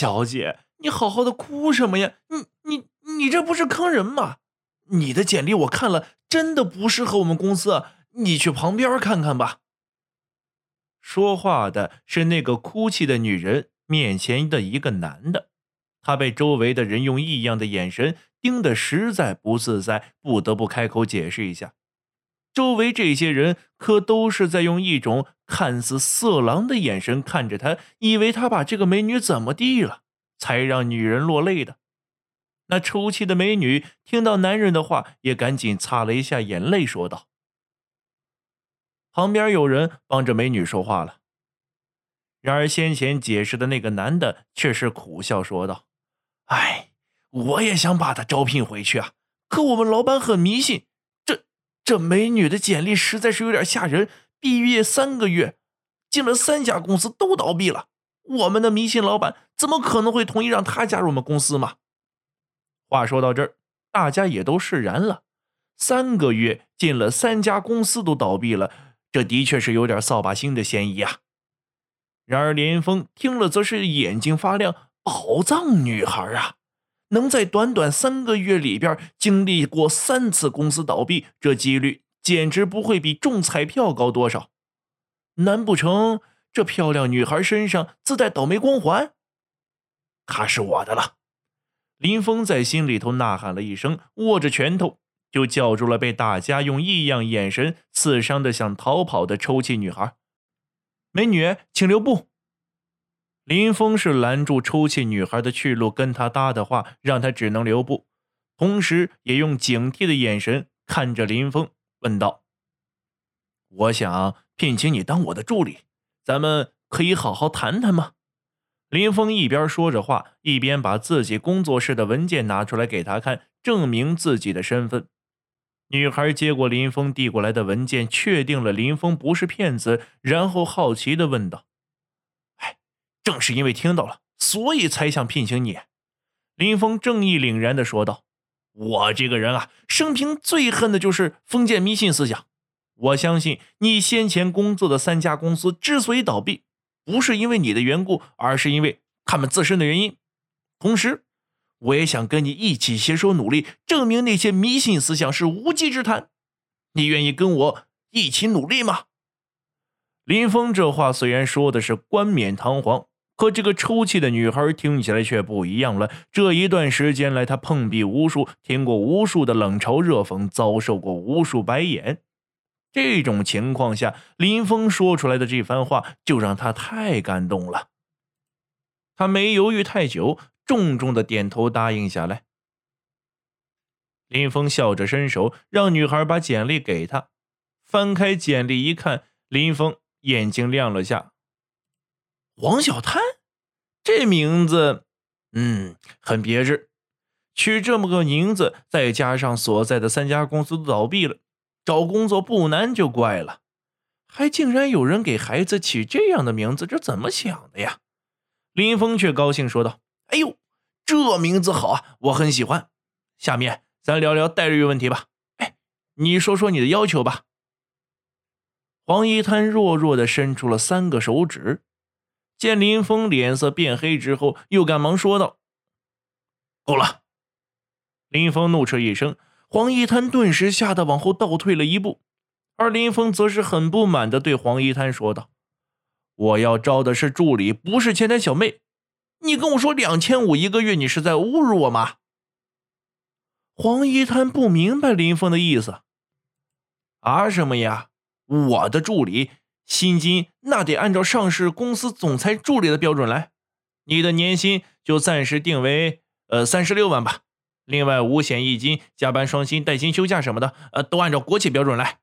小姐，你好好的哭什么呀？你这不是坑人吗？你的简历我看了，真的不适合我们公司啊，你去旁边看看吧。说话的是那个哭泣的女人面前的一个男的，他被周围的人用异样的眼神盯得实在不自在，不得不开口解释一下。周围这些人可都是在用一种看似色狼的眼神看着他，以为他把这个美女怎么地了，才让女人落泪的。那抽泣的美女听到男人的话，也赶紧擦了一下眼泪，说道。旁边有人帮着美女说话了，然而先前解释的那个男的却是苦笑说道：哎，我也想把她招聘回去啊，可我们老板很迷信，这美女的简历实在是有点吓人，毕业3个月，进了3家公司都倒闭了，我们的迷信老板怎么可能会同意让她加入我们公司嘛？话说到这儿，大家也都释然了。3个月进了3家公司都倒闭了，这的确是有点扫把星的嫌疑啊。然而连峰听了则是眼睛发亮，宝藏女孩啊，能在短短3个月里边经历过3次公司倒闭，这几率简直不会比中彩票高多少。难不成这漂亮女孩身上自带倒霉光环？她是我的了。林峰在心里头呐喊了一声，握着拳头就叫住了被大家用异样眼神刺伤的想逃跑的抽泣女孩。美女，请留步。林峰是拦住抽泣女孩的去路，跟她搭的话让她只能留步，同时也用警惕的眼神看着林峰问道：我想聘请你当我的助理，咱们可以好好谈谈吗？林峰一边说着话，一边把自己工作室的文件拿出来给他看，证明自己的身份。女孩接过林峰递过来的文件，确定了林峰不是骗子，然后好奇地问道：哎，正是因为听到了，所以才想聘请你。林峰正义凛然地说道：我这个人啊，生平最恨的就是封建迷信思想。我相信你先前工作的3家公司之所以倒闭，不是因为你的缘故，而是因为他们自身的原因。同时，我也想跟你一起携手努力，证明那些迷信思想是无稽之谈。你愿意跟我一起努力吗？林峰这话虽然说的是冠冕堂皇，可这个抽泣的女孩听起来却不一样了。这一段时间来，她碰壁无数，听过无数的冷嘲热讽，遭受过无数白眼。这种情况下，林峰说出来的这番话就让他太感动了。他没犹豫太久，重重的点头答应下来。林峰笑着伸手让女孩把简历给他，翻开简历一看，林峰眼睛亮了下。黄小滩这名字很别致，取这么个名字，再加上所在的3家公司都倒闭了，找工作不难就怪了。还竟然有人给孩子起这样的名字，这怎么想的呀？林峰却高兴说道：哎呦，这名字好啊，我很喜欢。下面咱聊聊待遇问题吧。哎，你说说你的要求吧。黄一滩弱弱地伸出了3个手指，见林峰脸色变黑之后，又赶忙说道：够了。林峰怒斥一声，黄一滩顿时吓得往后倒退了一步，而林峰则是很不满地对黄一滩说道：我要招的是助理，不是前台小妹，你跟我说2500一个月，你是在侮辱我吗？黄一滩不明白林峰的意思。啊什么呀，我的助理薪金那得按照上市公司总裁助理的标准来，你的年薪就暂时定为36万吧，另外5险1金、加班双薪、带薪休假什么的都按照国企标准来。